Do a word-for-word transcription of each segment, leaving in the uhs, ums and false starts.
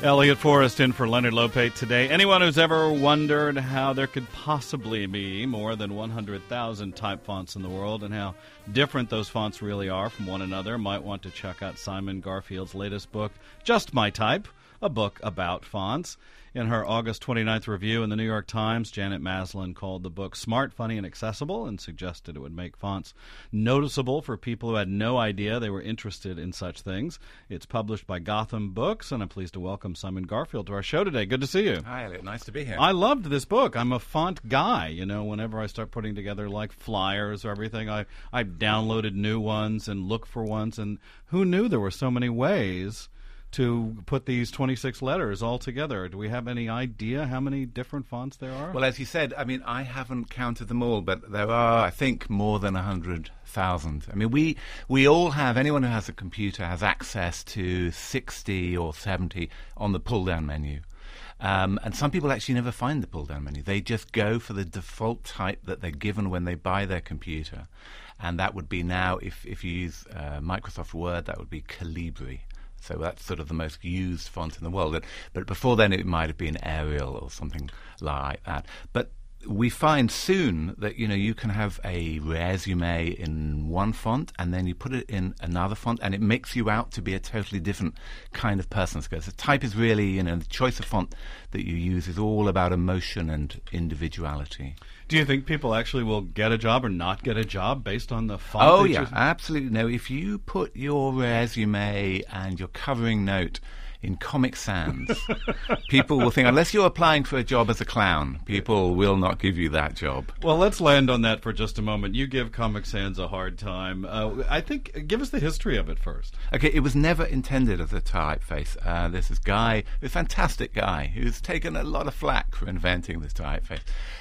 Elliot Forrest in for Leonard Lopate today. Anyone who's ever wondered how there could possibly be more than one hundred thousand type fonts in the world and how different those fonts really are from one another might want to check out Simon Garfield's latest book, Just My Type, a book about fonts. In her August twenty-ninth review in the New York Times, Janet Maslin called the book smart, funny, and accessible and suggested it would make fonts noticeable for people who had no idea they were interested in such things. It's published by Gotham Books, and I'm pleased to welcome Simon Garfield to our show today. Good to see you. Hi, Elliot. Nice to be here. I loved this book. I'm a font guy. You know, whenever I start putting together, like, flyers or everything, I, I've downloaded new ones and look for ones, and who knew there were so many ways to put these twenty-six letters all together. Do we have any idea how many different fonts there are? Well, as you said, I mean, I haven't counted them all, but there are, I think, more than one hundred thousand. I mean, we we all have, anyone who has a computer has access to sixty or seventy on the pull-down menu. Um, and some people actually never find the pull-down menu. They just go for the default type that they're given when they buy their computer. And that would be now, if, if you use uh, Microsoft Word, that would be Calibri. So that's sort of the most used font in the world. But before then, it might have been Arial or something like that. But we find soon that, you know, you can have a resume in one font and then you put it in another font and it makes you out to be a totally different kind of person. So the type is really, you know, the choice of font that you use is all about emotion and individuality. Do you think people actually will get a job or not get a job based on the font? Oh, yeah, absolutely. No, if you put your resume and your covering note in Comic Sans, people will think, unless you're applying for a job as a clown, people will not give you that job. Well, let's land on that for just a moment. You give Comic Sans a hard time. Uh, I think, give us the history of it first. Okay, it was never intended as a typeface. Uh, there's this guy, a fantastic guy, who's taken a lot of flack for inventing this typeface,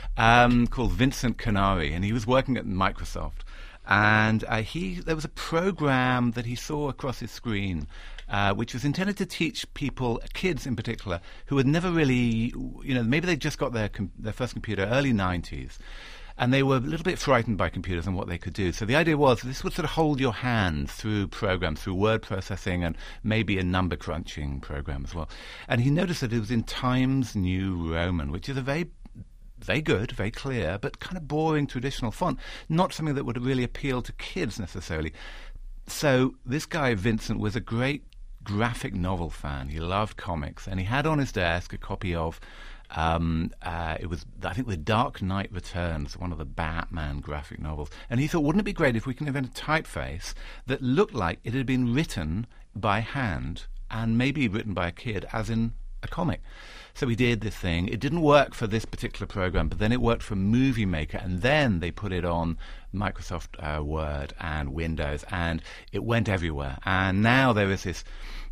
um, called Vincent Canari, and he was working at Microsoft. And uh, he there was a program that he saw across his screen, uh, which was intended to teach people, kids in particular, who had never really, you know, maybe they just got their com- their first computer early nineties, and they were a little bit frightened by computers and what they could do. So the idea was this would sort of hold your hand through programs, through word processing and maybe a number crunching program as well. And he noticed that it was in Times New Roman, which is a very very good, very clear, but kind of boring traditional font, not something that would really appeal to kids necessarily. So this guy, Vincent, was a great graphic novel fan. He loved comics, and he had on his desk a copy of, um, uh, it was, I think, The Dark Knight Returns, one of the Batman graphic novels. And he thought, wouldn't it be great if we can invent a typeface that looked like it had been written by hand and maybe written by a kid, as in a comic. So we did this thing. It didn't work for this particular program, but then it worked for Movie Maker, and then they put it on Microsoft uh, Word and Windows, and it went everywhere. And now there is this,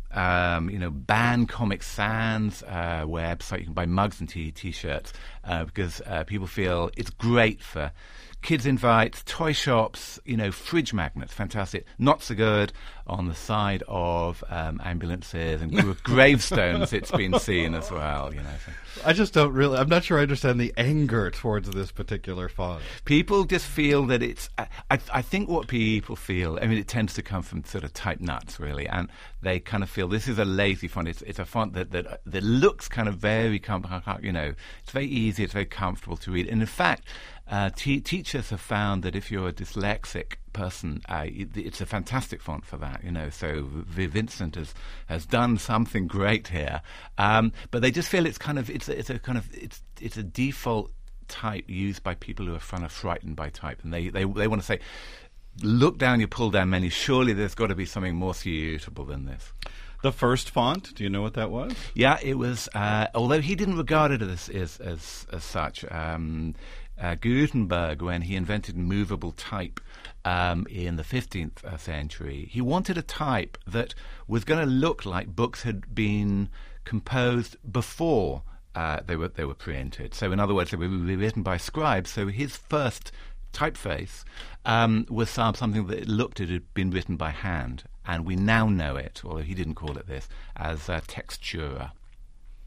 um, you know, ban Comic Sans uh, website. You can buy mugs and t- t-shirts uh, because uh, people feel it's great for kids' invites, toy shops, you know, fridge magnets, fantastic. Not so good on the side of um, ambulances and gra- gravestones. It's been seen as well, you know. So. I just don't really, I'm not sure I understand the anger towards this particular font. People just feel that it's, I, I, I think what people feel, I mean, it tends to come from sort of type nuts, really, and they kind of feel this is a lazy font. It's, it's a font that, that, that looks kind of very, com- you know, it's very easy, it's very comfortable to read. And in fact, Uh, te- teachers have found that if you're a dyslexic person, uh, it, it's a fantastic font for that, you know. So v- Vincent has, has done something great here, um, but they just feel it's kind of it's a, it's a kind of it's it's a default type used by people who are kind of frightened by type, and they they they want to say, look down your pull down menu. Surely there's got to be something more suitable than this. The first font, do you know what that was? Yeah, it was. Uh, although he didn't regard it as as as, as such. Um, Uh, Gutenberg, when he invented movable type um, in the fifteenth uh, century, he wanted a type that was going to look like books had been composed before uh, they were they were printed. So, in other words, they were written by scribes. So, his first typeface um, was something that looked it had been written by hand, and we now know it, although he didn't call it this, as uh, Textura.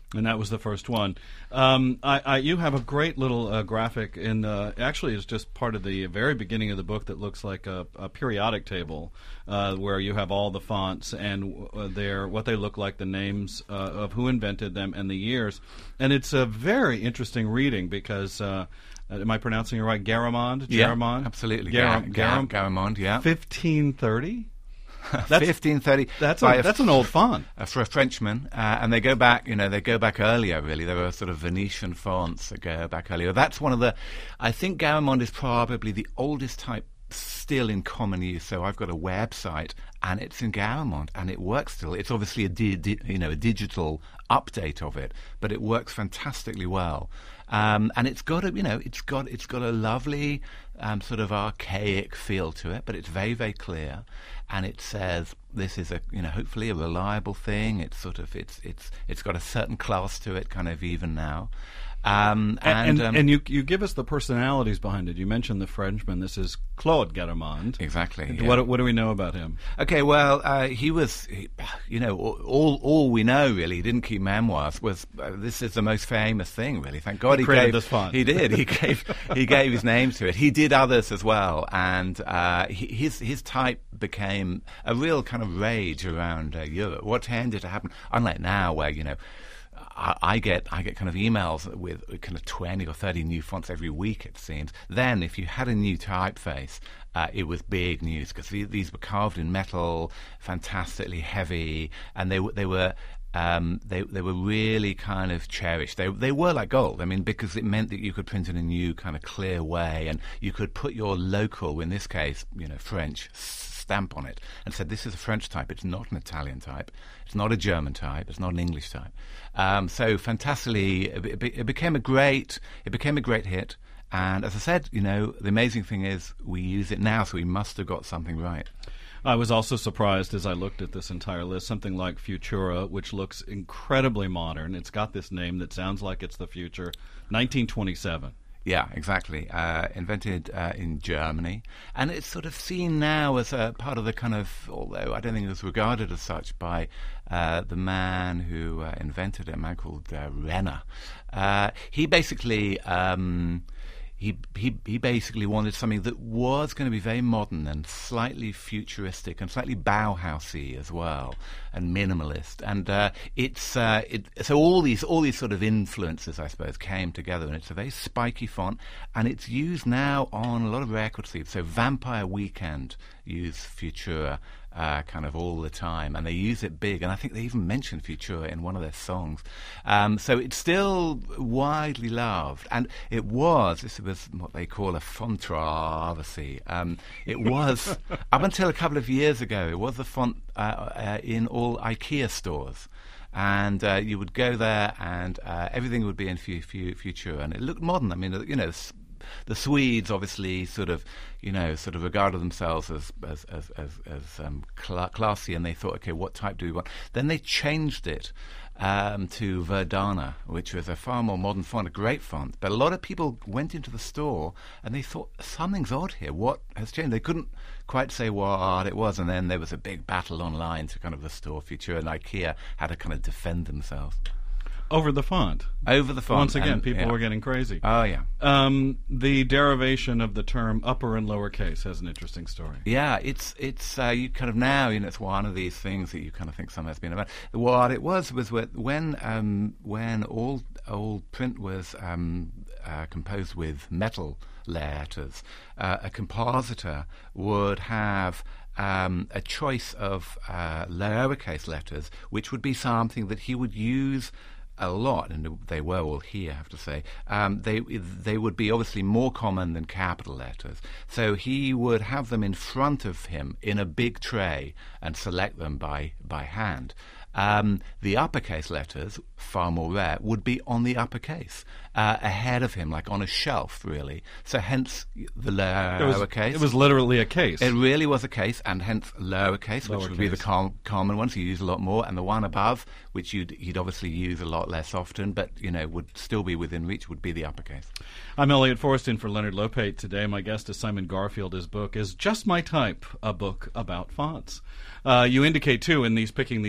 And that was the first one. Um, I, I, you have a great little uh, graphic in. Uh, actually, it's just part of the very beginning of the book that looks like a, a periodic table, uh, where you have all the fonts and uh, their what they look like, the names uh, of who invented them, and the years. And it's a very interesting reading because. Uh, am I pronouncing it right? Garamond. Yeah, Garamond? absolutely. Gar- Gar- Garam- Garamond. Yeah. Fifteen thirty. That's, fifteen thirty. That's a, that's an old font uh, for a Frenchman, uh, and they go back. You know, they go back earlier. Really, there were sort of Venetian fonts that go back earlier. That's one of the. I think Garamond is probably the oldest type still in common use. So I've got a website, and it's in Garamond, and it works still. It's obviously a di- di- you know a digital update of it, but it works fantastically well. Um, and it's got a, you know, it's got it's got a lovely um, sort of archaic feel to it, but it's very very clear, and it says this is a, you know, hopefully a reliable thing. It's sort of it's it's it's got a certain class to it, kind of even now. Um, and and, um, and you you give us the personalities behind it. You mentioned the Frenchman. This is Claude Garamond. Exactly. Yeah. What what do we know about him? Okay, well, uh, he was, he, you know, all all we know really. He didn't keep memoirs. Was uh, this is the most famous thing, really? Thank God he, he created gave this font. He did. He gave he gave his name to it. He did others as well, and uh, he, his his type became a real kind of rage around uh, Europe. What tended to happen, unlike now, where you know. I get I get kind of emails with kind of twenty or thirty new fonts every week, it seems. Then, if you had a new typeface, uh, it was big news because these, these were carved in metal, fantastically heavy, and they they were. Um, they they were really kind of cherished. They they were like gold. I mean, because it meant that you could print in a new kind of clear way, and you could put your local, in this case, you know, French stamp on it, and said this is a French type. It's not an Italian type. It's not a German type. It's not an English type. Um, so fantastically, it, it became a great it became a great hit. And as I said, you know, the amazing thing is we use it now, so we must have got something right. I was also surprised as I looked at this entire list, something like Futura, which looks incredibly modern. It's got this name that sounds like it's the future, nineteen twenty-seven. Yeah, exactly. Uh, invented uh, in Germany. And it's sort of seen now as a part of the kind of, although I don't think it was regarded as such by uh, the man who uh, invented it, a man called uh, Renner. Uh, he basically... Um, He, he he basically wanted something that was going to be very modern and slightly futuristic and slightly Bauhausy as well, and minimalist. And uh, it's uh, it, so all these all these sort of influences, I suppose, came together, and it's a very spiky font, and it's used now on a lot of record sleeves. So Vampire Weekend use Futura uh, kind of all the time, and they use it big, and I think they even mention Futura in one of their songs. Um, so it's still widely loved, and it was, this was what they call a controversy. Um, it was, up until a couple of years ago, it was the font uh, uh, in all IKEA stores. And uh, you would go there, and uh, everything would be in fu- fu- Futura, and it looked modern. I mean, you know, the Swedes obviously sort of, you know, sort of regarded themselves as as as as, as um, cl- classy, and they thought, okay, what type do we want? Then they changed it um, to Verdana, which was a far more modern font, a great font. But a lot of people went into the store and they thought, something's odd here. What has changed? They couldn't quite say what it was, and then there was a big battle online to kind of restore Futura, and IKEA had to kind of defend themselves. Over the font. Over the font. Once again, and, people yeah. were getting crazy. Oh, yeah. Um, the derivation of the term upper and lowercase has an interesting story. Yeah, it's, it's uh, you kind of now, you know, it's one of these things that you kind of think somehow has been about. What it was was when um, when all, all print was um, uh, composed with metal letters, uh, a compositor would have Um, a choice of uh, lowercase letters, which would be something that he would use a lot, and they were all here, I have to say. Um, they they would be obviously more common than capital letters. So he would have them in front of him in a big tray and select them by, by hand. Um, the uppercase letters, far more rare, would be on the uppercase, uh, ahead of him, like on a shelf, really. So hence the lowercase. It was literally a case. It really was a case, and hence lowercase, which Lowercase. would be the com- common ones you use a lot more, and the one above, which you'd, you'd obviously use a lot less often, but you know would still be within reach, would be the uppercase. I'm Elliot Forrest in for Leonard Lopate today. My guest is Simon Garfield. His book is Just My Type, a book about fonts. Uh, you indicate, too, in these picking these letters from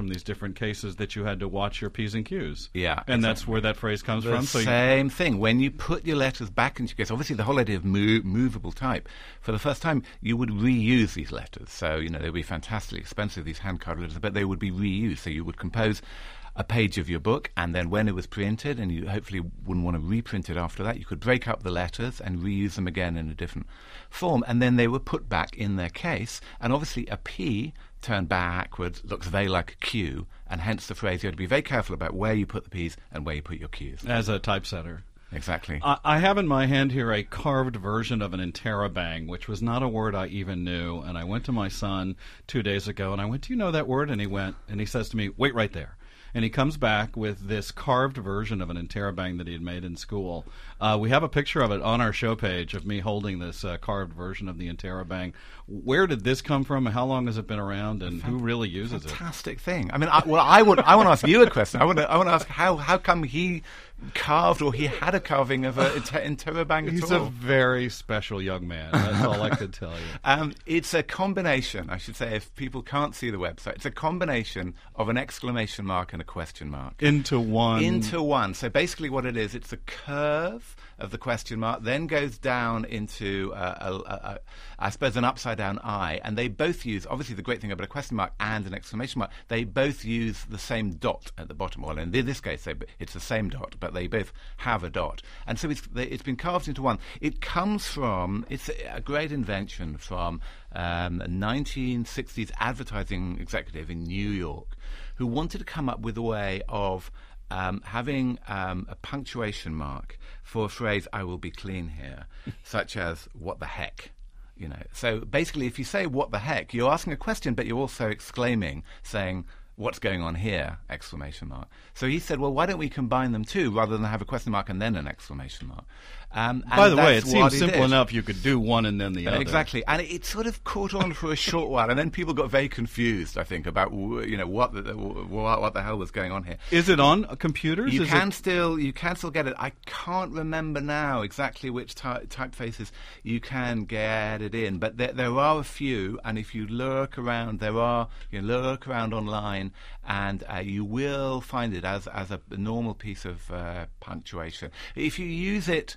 from these different cases that you had to watch your P's and Q's. Yeah. And exactly. that's where that phrase comes the from. So same you... thing. When you put your letters back into your case, obviously the whole idea of mo- movable type, for the first time, you would reuse these letters. So, you know, they would be fantastically expensive, these hand-carved letters, but they would be reused. So you would compose a page of your book, and then when it was printed, and you hopefully wouldn't want to reprint it after that, you could break up the letters and reuse them again in a different form, and then they were put back in their case. And obviously a P turned backwards looks very like a Q, and hence the phrase you have to be very careful about where you put the P's and where you put your Q's. As a typesetter. Exactly. I, I have in my hand here a carved version of an interrobang, which was not a word I even knew. And I went to my son two days ago, and I went, "Do you know that word?" And he went, and he says to me, "Wait right there." And he comes back with this carved version of an interrobang that he had made in school. Uh, we have a picture of it on our show page of me holding this uh, carved version of the interrobang. Where did this come from? How long has it been around? And who really uses Fantastic it? Fantastic thing. I mean, I, well, I would. I want to ask you a question. I want to. I want to ask how. How come he carved, or he had a carving of a inter- interrobang at He's all? a very special young man. That's all I could tell you. Um, it's a combination, I should say, if people can't see the website, it's a combination of an exclamation mark and a question mark. Into one. Into one. So basically what it is, it's a curve of the question mark, then goes down into, uh, a, a, a, I suppose, an upside-down I, and they both use, obviously the great thing about a question mark and an exclamation mark, they both use the same dot at the bottom. Well, in this case, they, it's the same dot, but they both have a dot. And so it's, they, it's been carved into one. It comes from, it's a, a great invention from um, a nineteen sixties advertising executive in New York who wanted to come up with a way of Um, having um, a punctuation mark for a phrase, "I will be clean here," such as "what the heck," you know. So basically, if you say "what the heck," you're asking a question, but you're also exclaiming, saying, "What's going on here?" exclamation mark. So he said, well, why don't we combine them too, rather than have a question mark and then an exclamation mark? Um, By the way, it that's seems what he simple did. enough you could do one and then the other. Exactly, and it, it sort of caught on for a short while, and then people got very confused, I think, about w- you know what the, what, what the hell was going on here. Is it on uh, computers? You Is can it... still you can still get it. I can't remember now exactly which ty- typefaces you can get it in, but there, there are a few, and if you lurk around, there are you know, lurk around online, and uh, you will find it as as a normal piece of uh, punctuation. If you use it.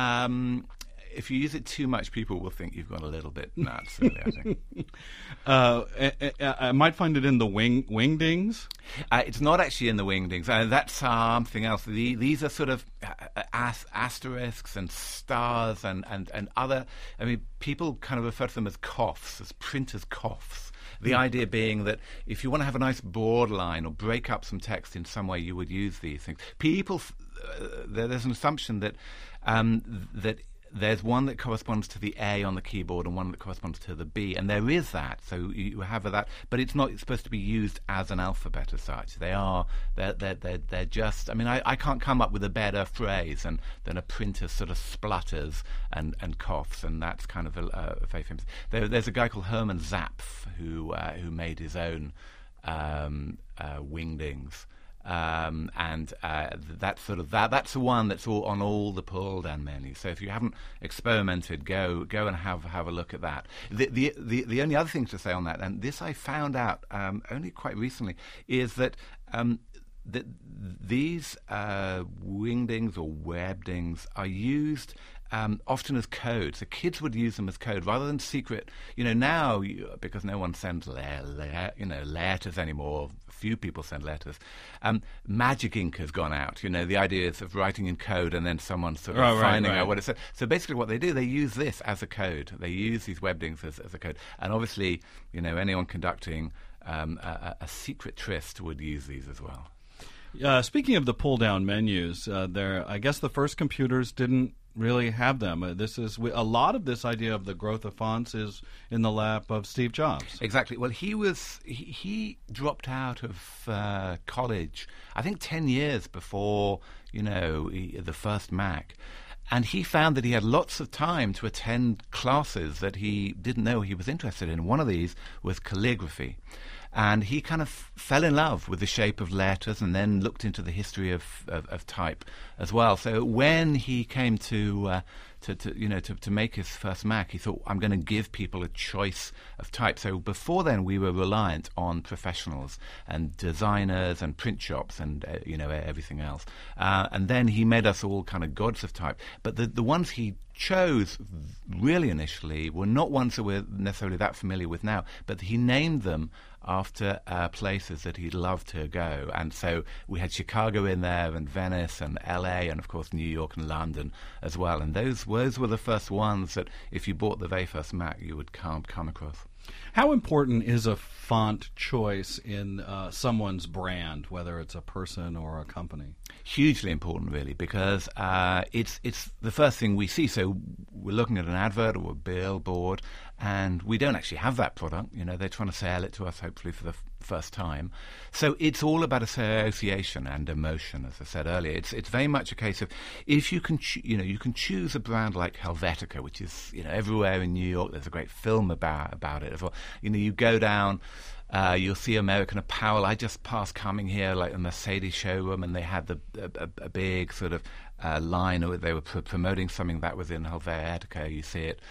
Um, if you use it too much, people will think you've gone a little bit nuts, really, I think. uh, I, I, I might find it in the wing wingdings. Uh, it's not actually in the wingdings. Uh, that's something else. The, these are sort of uh, as, asterisks and stars and, and, and other... I mean, people kind of refer to them as coughs, as printers' coughs. The idea being that if you want to have a nice borderline or break up some text in some way, you would use these things. People... Uh, there's an assumption that um, that there's one that corresponds to the A on the keyboard and one that corresponds to the B, and there is that. So you have that, but it's not supposed to be used as an alphabet as such. They are they're they're they're, they're just. I mean, I, I can't come up with a better phrase than than a printer sort of splutters and, and coughs, and that's kind of a, a very famous. There, there's a guy called Herman Zapf who uh, who made his own um, uh, wingdings. Um, and uh, that's sort of that. That's the one that's all on all the pull down menus. So if you haven't experimented, go go and have have a look at that. The the the, the only other thing to say on that, and this I found out um, only quite recently, is that um, that these uh, wingdings or webdings are used. Um, often as code. So kids would use them as code rather than secret. You know, now, you, because no one sends le- le- you know, letters anymore, few people send letters, um, Magic Ink has gone out. You know, the idea is of writing in code and then someone sort of oh, finding right, right. out what it says. So basically what they do, they use this as a code. They use these webdings as, as a code. And obviously, you know, anyone conducting um, a, a secret tryst would use these as well. Uh, speaking of the pull-down menus, uh, there, I guess the first computers didn't really have them. Uh, this is a lot of this idea of the growth of fonts is in the lap of Steve Jobs. Exactly. Well, he was he, he dropped out of uh, college, I think, ten years before you know he, the first Mac. And he found that he had lots of time to attend classes that he didn't know he was interested in. One of these was calligraphy. And he kind of fell in love with the shape of letters and then looked into the history of, of, of type as well. So when he came to... Uh, To, to you know to, to make his first Mac, he thought, I'm going to give people a choice of type. So before then, we were reliant on professionals and designers and print shops and uh, you know everything else. Uh, and then he made us all kind of gods of type. But the the ones he chose really initially were not ones that we're necessarily that familiar with now, but he named them after uh, places that he'd love to go. And so we had Chicago in there, and Venice, and L A, and of course New York and London as well. And those, those were the first ones that if you bought the very first Mac, you would come, come across. How important is a font choice in uh, someone's brand, whether it's a person or a company? Hugely important, really, because uh, it's it's the first thing we see. So we're looking at an advert or a billboard, and we don't actually have that product. You know, they're trying to sell it to us, hopefully for the f- first time. So it's all about association and emotion, as I said earlier. It's it's very much a case of if you can, cho- you know, you can choose a brand like Helvetica, which is you know everywhere in New York. There's a great film about about it as well. You know, you go down. Uh, you'll see American Apparel. I just passed coming here, like the Mercedes showroom, and they had the a, a, a big sort of uh, line. Or they were pr- promoting something that was in Helvetica. You see it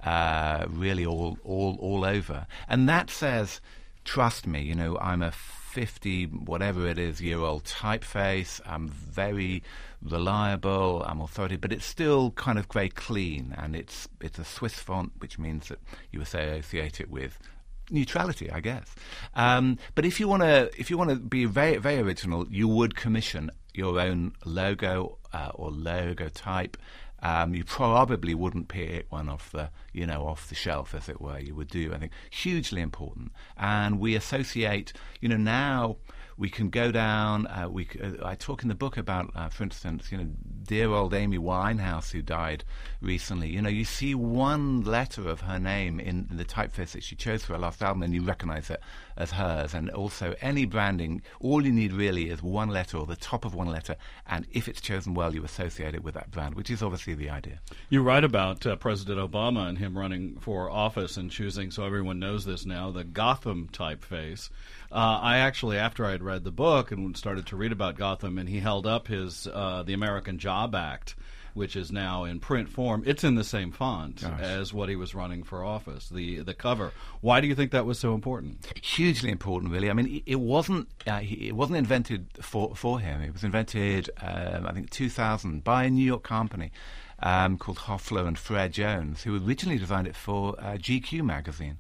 uh, really all all all over, and that says, trust me. You know, I'm a fifty whatever it is year old typeface. I'm very reliable. I'm authoritative, but it's still kind of very clean, and it's it's a Swiss font, which means that you associate it with neutrality, I guess. Um, but if you want to, if you want to be very, very original, you would commission your own logo uh, or logo type. Um, you probably wouldn't pick one off the, you know, off the shelf, as it were. You would do, I think, hugely important. And we associate, you know, now we can go down. Uh, we, uh, I talk in the book about, uh, for instance, you know, dear old Amy Winehouse, who died recently. You know, you see one letter of her name in the typeface that she chose for her last album, and you recognise it as hers. And also, any branding, all you need really is one letter or the top of one letter, and if it's chosen well, you associate it with that brand, which is obviously the idea. You write about uh, President Obama and him running for office and choosing, so everyone knows this now, the Gotham typeface. Uh, I actually, after I had read the book and started to read about Gotham, and he held up his uh, the American Job Act, which is now in print form. It's in the same font Gosh. as what he was running for office, the the cover. Why do you think that was so important? Hugely important, really. I mean, it wasn't uh, it wasn't invented for for him. It was invented, um, I think, two thousand by a New York company um, called Hoffler and Fred Jones, who originally designed it for uh, G Q magazine,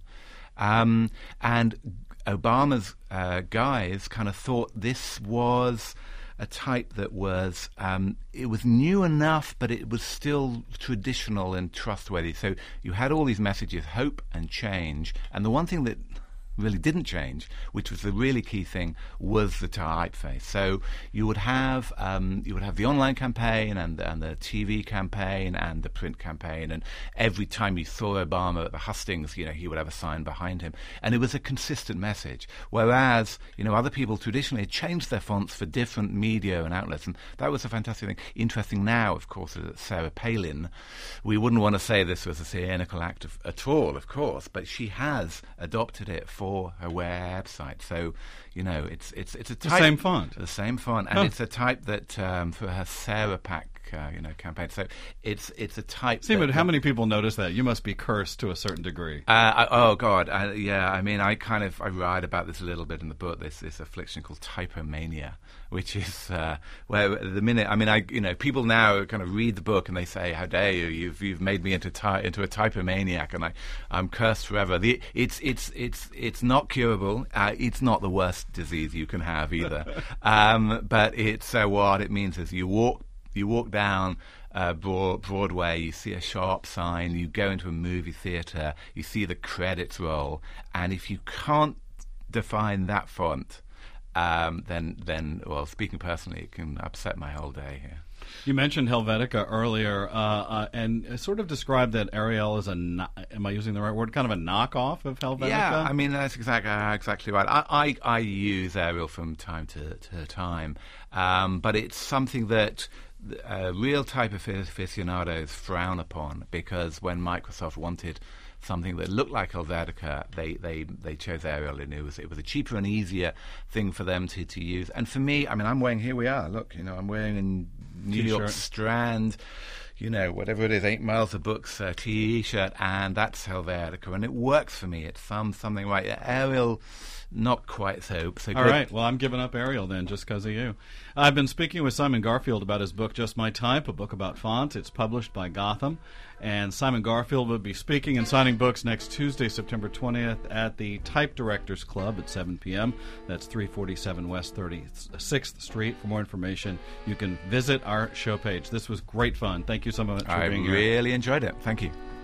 um, and Obama's uh, guys kind of thought this was a type that was um, it was new enough, but it was still traditional and trustworthy. So you had all these messages, hope and change, and the one thing that really didn't change, which was the really key thing, was the typeface. So you would have um, you would have the online campaign and and the T V campaign and the print campaign, and every time you saw Obama at the hustings, you know, he would have a sign behind him, and it was a consistent message. Whereas, you know, other people traditionally had changed their fonts for different media and outlets, and that was a fantastic thing. Interesting now, of course, is that Sarah Palin, we wouldn't want to say this was a cynical act of, at all, of course, but she has adopted it for For her website, so you know it's it's it's a type, the same font, the same font, and oh. it's a type that um, for her Sarah Pack uh, you know campaign. So it's it's a type. See, that, but how many people notice that? You must be cursed to a certain degree. Uh, I, oh God, I, yeah. I mean, I kind of I write about this a little bit in the book. This this affliction called typomania, which is uh, where the minute I mean, I you know people now kind of read the book and they say, "How dare you? You've you've made me into ty- into a typomaniac, and I I'm cursed forever." The, it's it's it's it's not curable. Uh, it's not the worst disease you can have either. um, but it's uh, what it means is you walk you walk down uh, Broad, Broadway, you see a sharp sign, you go into a movie theater, you see the credits roll, and if you can't define that font, um, then then well, speaking personally, it can upset my whole day here. You mentioned Helvetica earlier, uh, uh, and sort of described that Arial as a, no- am I using the right word, kind of a knockoff of Helvetica? Yeah, I mean, that's exactly, uh, exactly right. I, I, I use Arial from time to, to time, um, but it's something that uh, real type aficionados frown upon, because when Microsoft wanted something that looked like Helvetica, they, they, they chose Arial, and it was it was a cheaper and easier thing for them to, to use. And for me, I mean, I'm wearing, here we are, look, you know, I'm wearing a New T-shirt. York Strand, you know, whatever it is, eight miles of books uh, T-shirt, and that's Helvetica, and it works for me. It's some something right. Arial, not quite so, so All good. right, well, I'm giving up Arial then, just because of you. I've been speaking with Simon Garfield about his book, Just My Type, a book about fonts. It's published by Gotham. And Simon Garfield will be speaking and signing books next Tuesday, September twentieth, at the Type Directors Club at seven p.m. That's three forty-seven West thirty-sixth Street. For more information, you can visit our show page. This was great fun. Thank you so much for I being here. really enjoyed it. Thank you.